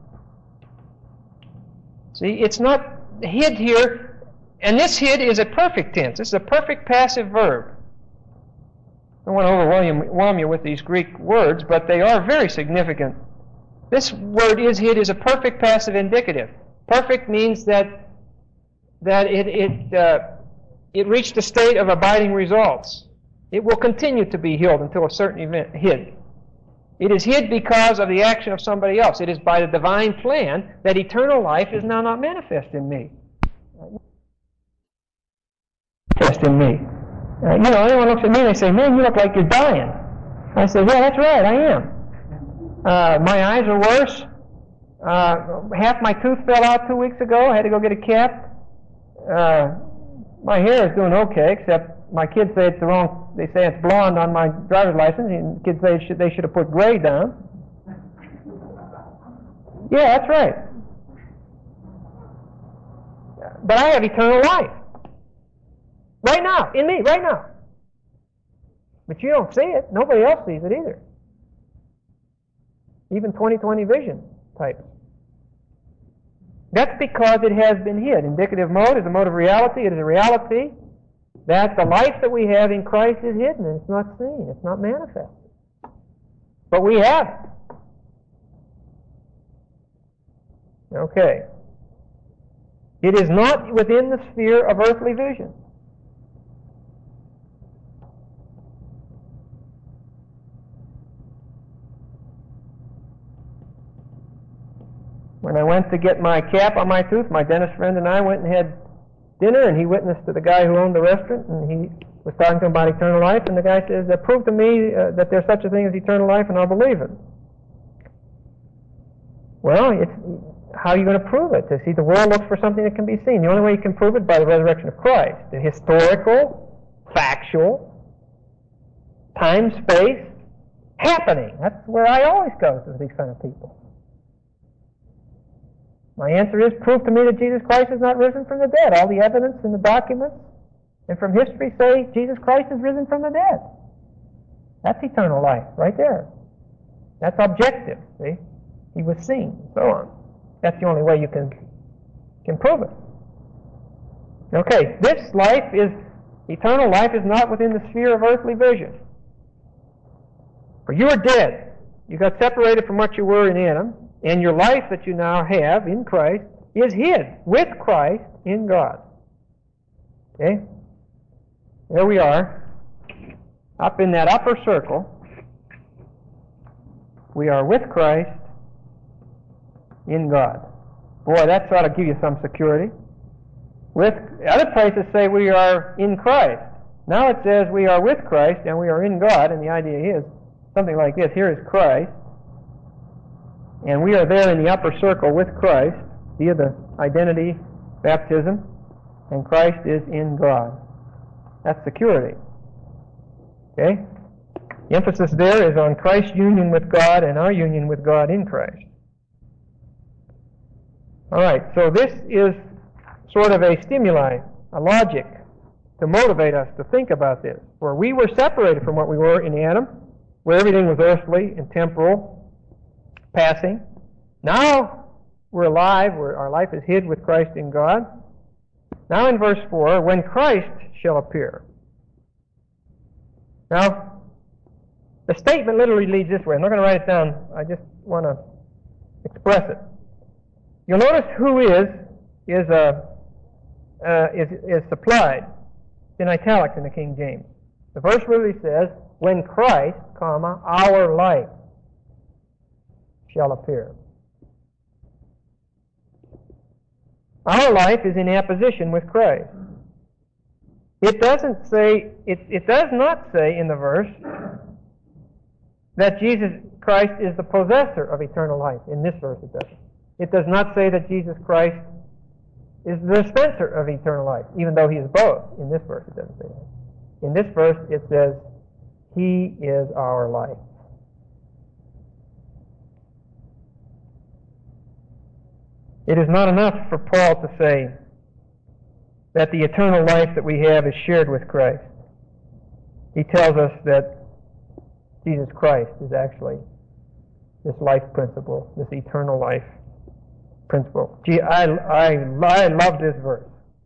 See, it's not hid here. And this hid is a perfect tense. This is a perfect passive verb. I don't want to overwhelm you with these Greek words, but they are very significant. This word "is hid" is a perfect passive indicative. Perfect means that that it it uh, it reached a state of abiding results. It will continue to be hid until a certain event hid. It is hid because of the action of somebody else. It is by the divine plan that eternal life is now not manifest in me. Manifest in me. Uh, you know, anyone looks at me and they say, "Man, you look like you're dying." I say, "Yeah, that's right, I am. Uh, my eyes are worse. Uh, half my tooth fell out two weeks ago. I had to go get it capped. Uh, my hair is doing okay, except my kids say it's the wrong. They say it's blonde on my driver's license, and kids say should, they should have put gray down." Yeah, that's right. But I have eternal life. Right now, in me, right now. But you don't see it. Nobody else sees it either. Even twenty twenty vision types. That's because it has been hid. Indicative mode is a mode of reality. It is a reality that the life that we have in Christ is hidden and it's not seen. It's not manifest. But we have it. Okay. It is not within the sphere of earthly vision. When I went to get my cap on my tooth, my dentist friend and I went and had dinner, and he witnessed to the guy who owned the restaurant, and he was talking to him about eternal life, and the guy says, "Prove to me uh, that there's such a thing as eternal life, and I'll believe it." Well, it's, how are you going to prove it? See, the world looks for something that can be seen. The only way you can prove it by the resurrection of Christ. The historical, factual, time, space, happening. That's where I always go to these kind of people. My answer is, prove to me that Jesus Christ is not risen from the dead. All the evidence and the documents and from history say Jesus Christ is risen from the dead. That's eternal life right there. That's objective, see? He was seen, so on. That's the only way you can, can prove it. Okay, this life is, eternal life is not within the sphere of earthly vision. For you are dead. You got separated from what you were in Adam, and your life that you now have in Christ is hid with Christ in God. Okay? There we are. Up in that upper circle, we are with Christ in God. Boy, that ought to give you some security. With other places say we are in Christ. Now it says we are with Christ and we are in God, and the idea is something like this. Here is Christ. And we are there in the upper circle with Christ via the identity baptism, and Christ is in God. That's security. Okay? The emphasis there is on Christ's union with God and our union with God in Christ. All right, so this is sort of a stimuli, a logic to motivate us to think about this. Where we were separated from what we were in Adam, where everything was earthly and temporal, passing. Now we're alive, we're, our life is hid with Christ in God. Now in verse four, when Christ shall appear. Now, the statement literally leads this way. I'm not going to write it down. I just want to express it. You'll notice who is is uh, uh, is, is supplied in italics in the King James. The verse really says, when Christ, comma, our life shall appear. Our life is in apposition with Christ. It doesn't say, it, it does not say in the verse that Jesus Christ is the possessor of eternal life. In this verse it doesn't. It does not say that Jesus Christ is the dispenser of eternal life, even though he is both. In this verse it doesn't say that. In this verse it says, he is our life. It is not enough for Paul to say that the eternal life that we have is shared with Christ. He tells us that Jesus Christ is actually this life principle, this eternal life principle. Gee, I, I, I love this verse.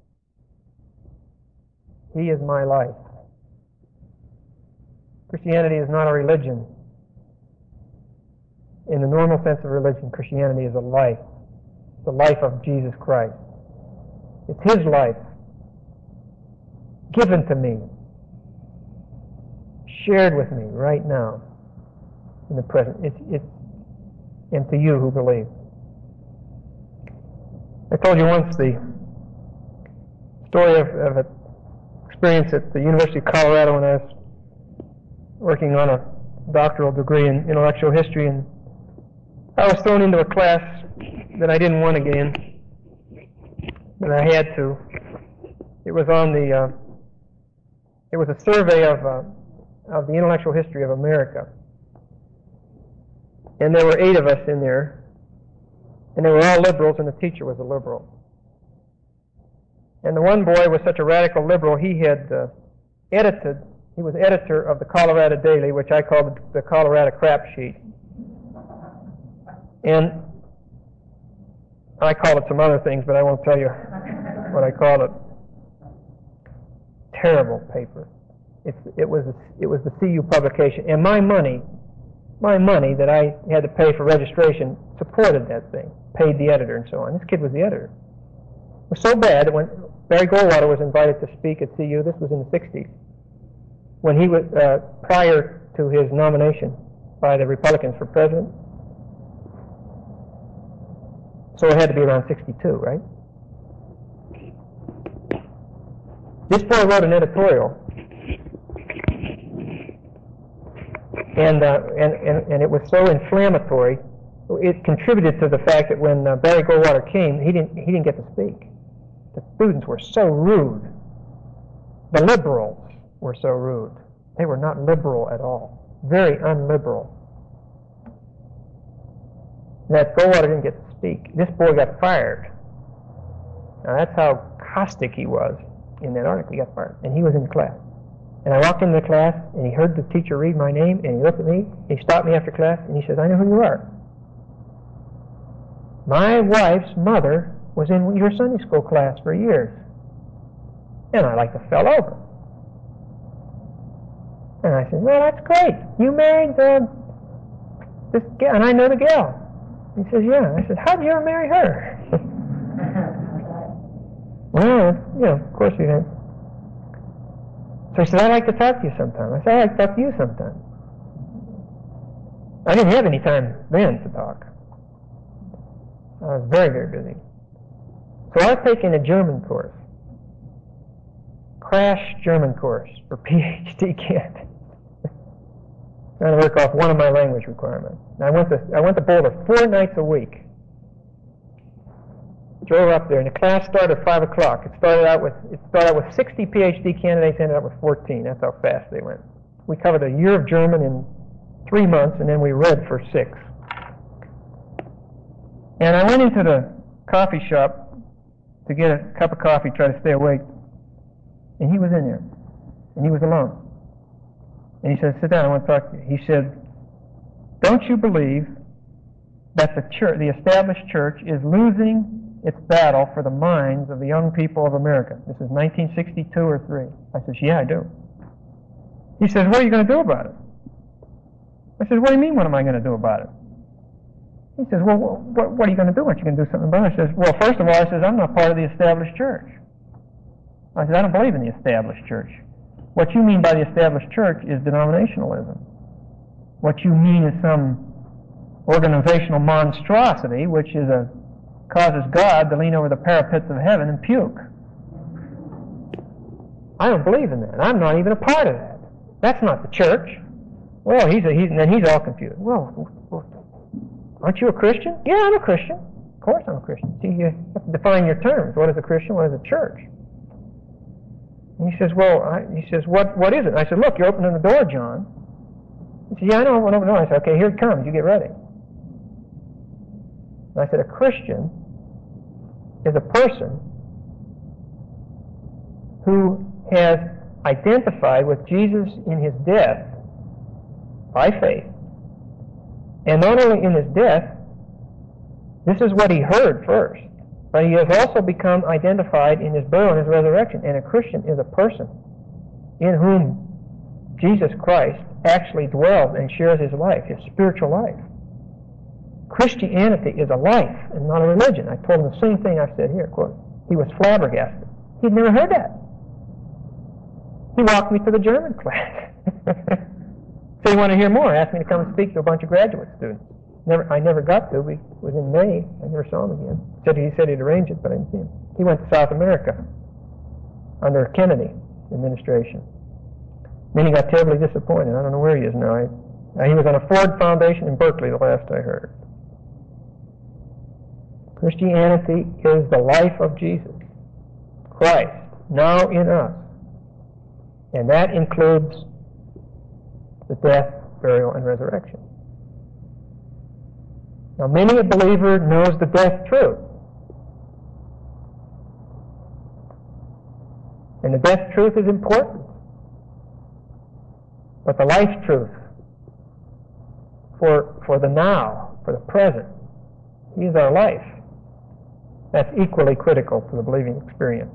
He is my life. Christianity is not a religion. In the normal sense of religion, Christianity is a life. The life of Jesus Christ. It's his life given to me, shared with me right now. in the present. It's, it's and to you who believe. I told you once the story of, of an experience at the University of Colorado when I was working on a doctoral degree in intellectual history, and I was thrown into a class that I didn't want to get in, but I had to. It was on the. Uh, it was a survey of uh, of the intellectual history of America, and there were eight of us in there, and they were all liberals, and the teacher was a liberal. And the one boy was such a radical liberal, he had uh, edited. He was editor of the Colorado Daily, which I called the Colorado Crap Sheet. And I called it some other things, but I won't tell you what I called it. Terrible paper. It's, it was a, it was the C U publication, and my money, my money that I had to pay for registration supported that thing, paid the editor and so on. This kid was the editor. It was so bad that when Barry Goldwater was invited to speak at C U, this was in the sixties, when he was uh, prior to his nomination by the Republicans for president. So it had to be around sixty-two, right? This boy wrote an editorial, and, uh, and, and, and it was so inflammatory, it contributed to the fact that when uh, Barry Goldwater came, he didn't, he didn't get to speak. The students were so rude. The liberals were so rude. They were not liberal at all. Very unliberal. That Goldwater didn't get to speak. This boy got fired. Now that's how caustic he was in that article. He got fired. And he was in the class. And I walked into the class, and he heard the teacher read my name, and he looked at me, and he stopped me after class, and he says, "I know who you are. My wife's mother was in your Sunday school class for years." And I like to fell over. And I said, "Well, that's great. You married uh, this gal, and I know the gal." He says, "Yeah." I said, "How did you ever marry her?" "Well, you know, of course we did." So he said, "I'd like to talk to you sometime." I said, "I'd like to talk to you sometime." I didn't have any time then to talk. I was very, very busy. So I was taking a German course. Crash German course for P H D candidates. Trying to work off one of my language requirements. I went to I went to Boulder four nights a week. Drove up there, and the class started at five o'clock. It started out with it started out with sixty P H D candidates, ended up with fourteen. That's how fast they went. We covered a year of German in three months, and then we read for six. And I went into the coffee shop to get a cup of coffee, try to stay awake, and he was in there, and he was alone. And he said, "Sit down, I want to talk to you." He said, "Don't you believe that the church, the established church, is losing its battle for the minds of the young people of America?" This is nineteen sixty-two or three. I said, "Yeah, I do." He says, "What are you going to do about it?" I said, "What do you mean, what am I going to do about it?" He says, "Well, what, what are you going to do? Aren't you going to do something about it?" I says, "Well, first of all," I says, "I'm not part of the established church." I said, "I don't believe in the established church. What you mean by the established church is denominationalism. What you mean is some organizational monstrosity, which is a causes God to lean over the parapets of heaven and puke. I don't believe in that. I'm not even a part of that. That's not the church." Well, he's a, he's and then he's all confused. Well, aren't you a Christian? "Yeah, I'm a Christian." "Of course I'm a Christian." See, you have to define your terms. What is a Christian? What is a church? And he says, "Well," I, he says, what what is it?" I said, "Look, you're opening the door, John." He said, "Yeah, I know, I know." I said, "Okay, here it comes. You get ready." And I said, "A Christian is a person who has identified with Jesus in his death by faith. And not only in his death, this is what he heard first, but he has also become identified in his burial and his resurrection. And a Christian is a person in whom Jesus Christ actually dwells and shares his life, his spiritual life. Christianity is a life and not a religion." I told him the same thing I've said here. Quote. He was flabbergasted. He'd never heard that. He walked me to the German class. So you want to hear more? Asked me to come and speak to a bunch of graduate students. Never, I never got to. It was in May. I never saw him again. Said he said he'd arrange it, but I didn't see him. He went to South America under Kennedy administration. Then he got terribly disappointed. I don't know where he is now. I, uh, he was on a Ford Foundation in Berkeley, the last I heard. Christianity is the life of Jesus, Christ, now in us. And that includes the death, burial, and resurrection. Now, many a believer knows the death truth. And the death truth is important. But the life truth, for, for the now, for the present, He is our life. That's equally critical to the believing experience.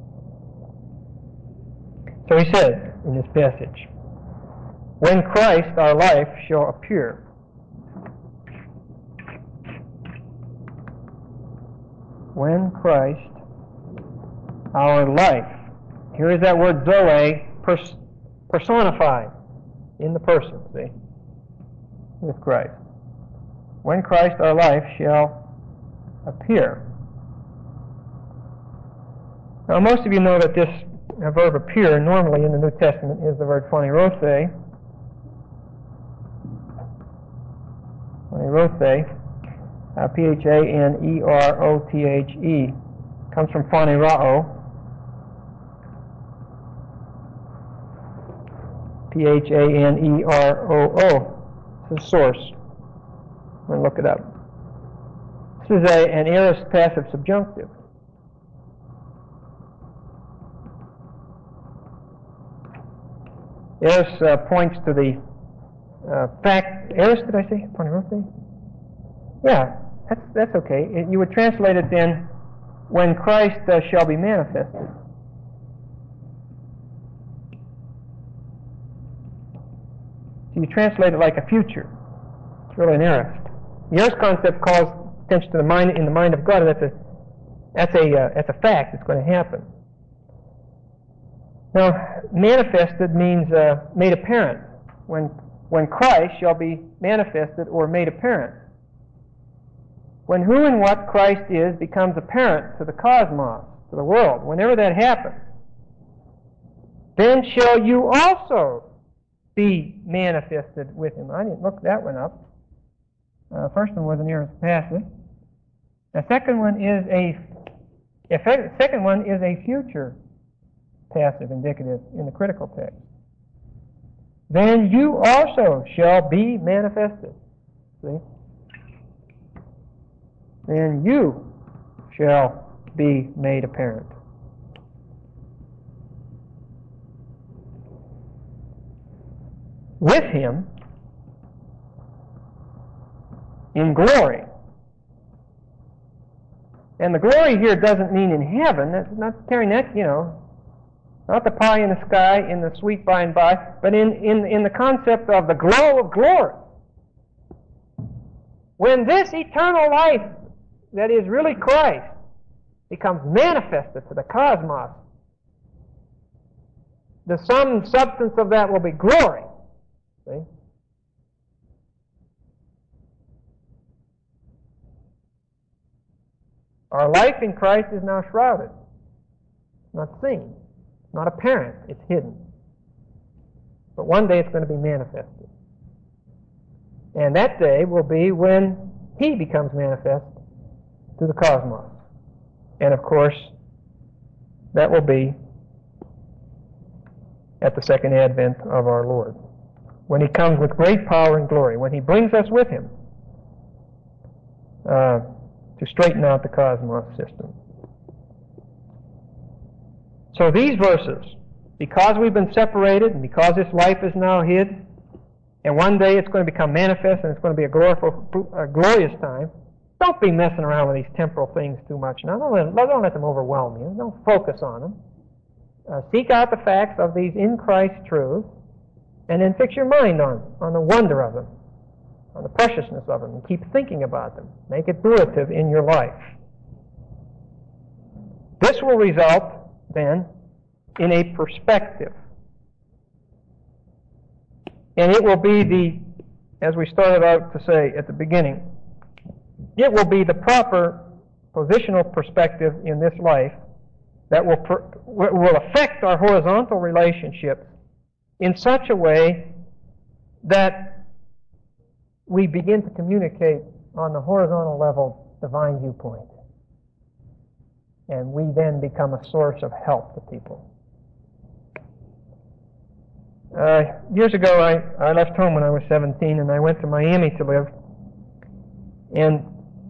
So he says in this passage, when Christ, our life, shall appear. When Christ, our life. Here is that word zoe, pers- personified in the person, see, with Christ. When Christ, our life, shall appear. Now, most of you know that this verb appear normally in the New Testament is the verb phanerothe. Phanerothe, uh, P H A N E R O T H E, comes from phanerao, P H A N E R O O. It's the source. I'm going to look it up. This is a, an aorist passive subjunctive. Aorist uh, points to the uh, fact. Aorist, did I say? Phanerothe? Yeah, that's, that's okay. It, you would translate it then, when Christ uh, shall be manifested. So you translate it like a future. It's really an aorist. The aorist concept calls attention to the mind in the mind of God. That's a that's a uh, that's a fact. It's going to happen. Now, manifested means uh, made apparent. When when Christ shall be manifested or made apparent. When who and what Christ is becomes apparent to the cosmos, to the world, whenever that happens, then shall you also be manifested with Him. I didn't look that one up. Uh, first one was an aorist passive. The second one is a the second one is a future passive indicative in the critical text. Then you also shall be manifested. See? Then you shall be made apparent. With Him in glory. And the glory here doesn't mean in heaven. That's not carrying that, you know, not the pie in the sky, in the sweet by and by, but in, in, in the concept of the glow of glory. When this eternal life that is really Christ becomes manifested to the cosmos, the sum and substance of that will be glory. See? Our life in Christ is now shrouded, not seen, not apparent, it's hidden. But one day it's going to be manifested. And that day will be when He becomes manifest to the cosmos. And of course, that will be at the second advent of our Lord, when He comes with great power and glory, when He brings us with Him uh, to straighten out the cosmos system. So these verses, because we've been separated and because this life is now hid, and one day it's going to become manifest and it's going to be a, gloriful, a glorious time, don't be messing around with these temporal things too much now. Don't let, don't let them overwhelm you. Don't focus on them. Uh, seek out the facts of these in Christ truths, and then fix your mind on, on the wonder of them, on the preciousness of them, and keep thinking about them. Make it fruitive in your life. This will result, then, in a perspective. And it will be the, as we started out to say at the beginning, it will be the proper positional perspective in this life that will, per, will affect our horizontal relationships in such a way that we begin to communicate on the horizontal level divine viewpoint. And we then become a source of help to people. Uh, years ago, I, I left home when I was seventeen, and I went to Miami to live. And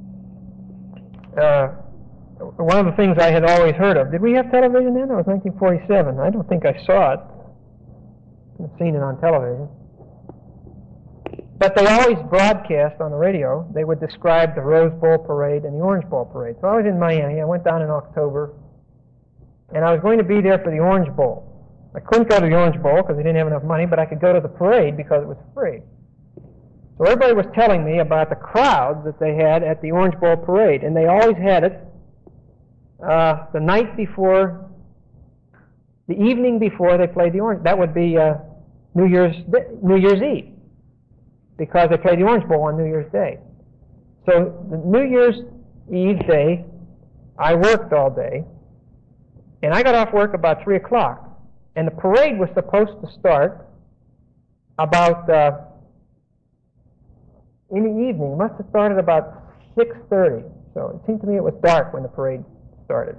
uh, one of the things I had always heard of, did we have television then? It was nineteen forty-seven. I don't think I saw it. I've seen it on television. But they always broadcast on the radio. They would describe the Rose Bowl parade and the Orange Bowl parade. So I was in Miami. I went down in October, and I was going to be there for the Orange Bowl. I couldn't go to the Orange Bowl because I didn't have enough money, but I could go to the parade because it was free. So everybody was telling me about the crowds that they had at the Orange Bowl parade, and they always had it uh, the night before, the evening before they played the Orange. That would be uh, New Year's New Year's Eve, because they played the Orange Bowl on New Year's Day. So the New Year's Eve day, I worked all day, and I got off work about three o'clock. And the parade was supposed to start about, uh, in the evening. It must have started about six thirty. So it seemed to me it was dark when the parade started.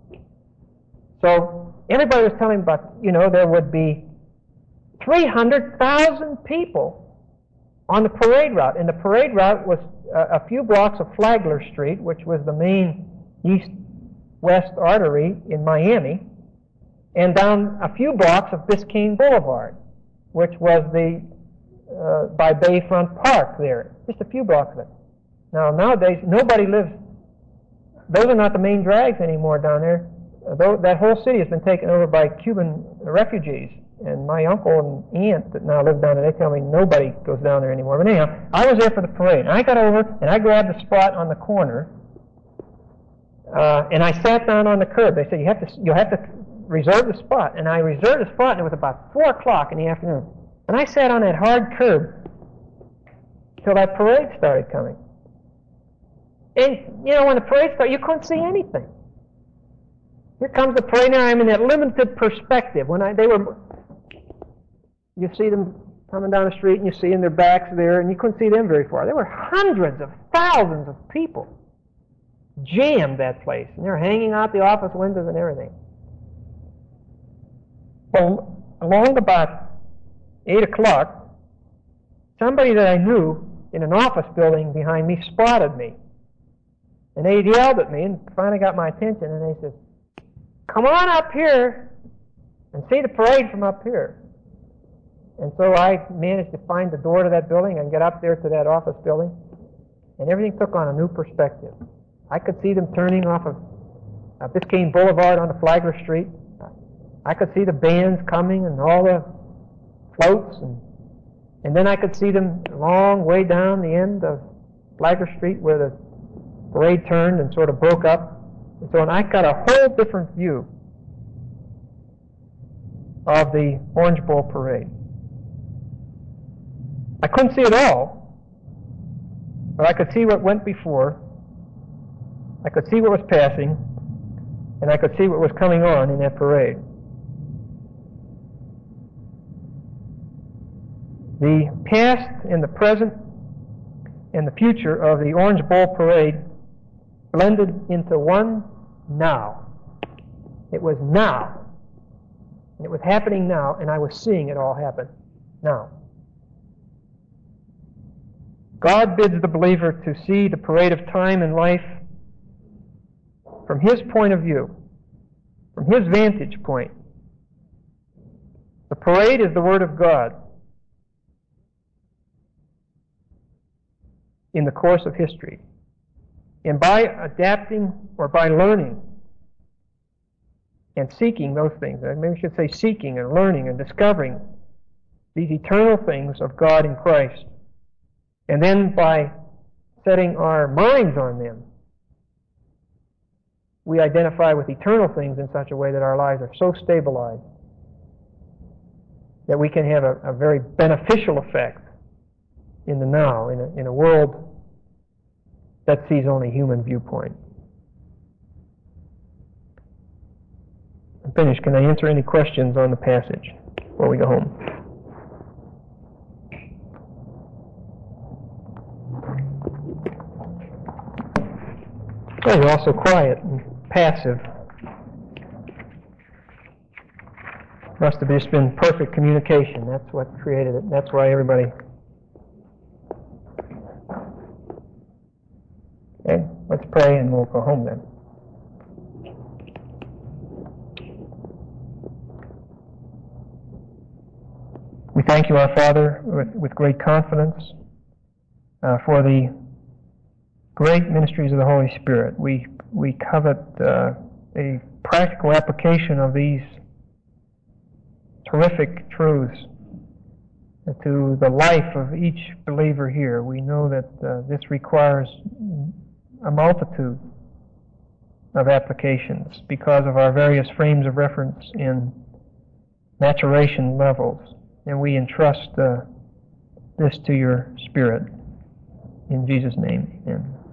So everybody was telling me about, you know, there would be three hundred thousand people on the parade route. And the parade route was a, a few blocks of Flagler Street, which was the main east-west artery in Miami, and down a few blocks of Biscayne Boulevard, which was the uh, by Bayfront Park there. Just a few blocks of it. Now, nowadays, nobody lives. Those are not the main drags anymore down there. Uh, that whole city has been taken over by Cuban refugees. And my uncle and aunt that now live down there, they tell me nobody goes down there anymore. But anyhow, I was there for the parade. And I got over and I grabbed a spot on the corner, uh, and I sat down on the curb. They said, you have to, you'll have to reserve the spot. And I reserved the spot, and it was about four o'clock in the afternoon. And I sat on that hard curb till that parade started coming. And, you know, when the parade started, you couldn't see anything. Here comes the parade. Now I'm in that limited perspective. When I, they were, you see them coming down the street, and you see in their backs there, and you couldn't see them very far. There were hundreds of thousands of people jammed that place, and they're hanging out the office windows and everything. Well, along about eight o'clock, somebody that I knew in an office building behind me spotted me. And they yelled at me and finally got my attention, and they said, come on up here and see the parade from up here. And so I managed to find the door to that building and get up there to that office building, and everything took on a new perspective. I could see them turning off of uh, Biscayne Boulevard onto Flagler Street. I could see the bands coming and all the floats, and and then I could see them a long way down the end of Flagler Street where the parade turned and sort of broke up. And so I got a whole different view of the Orange Bowl parade. I couldn't see it all, but I could see what went before. I could see what was passing, and I could see what was coming on in that parade. The past and the present and the future of the Orange Bowl parade blended into one now. It was now. And it was happening now, and I was seeing it all happen now. God bids the believer to see the parade of time and life from His point of view, from His vantage point. The parade is the Word of God in the course of history. And by adapting or by learning and seeking those things, maybe we should say seeking and learning and discovering these eternal things of God in Christ, and then by setting our minds on them, we identify with eternal things in such a way that our lives are so stabilized that we can have a, a very beneficial effect in the now, in a, in a world that sees only human viewpoint. I'm finished. Can I answer any questions on the passage before we go home? Oh, you're also quiet and passive. Must have just been perfect communication. That's what created it. That's why everybody... Okay, let's pray and we'll go home then. We thank you, our Father, with, with great confidence uh, for the great ministries of the Holy Spirit. We we covet uh, a practical application of these terrific truths to the life of each believer here. We know that uh, this requires a multitude of applications because of our various frames of reference in maturation levels. And we entrust uh, this to your Spirit. In Jesus' name, amen.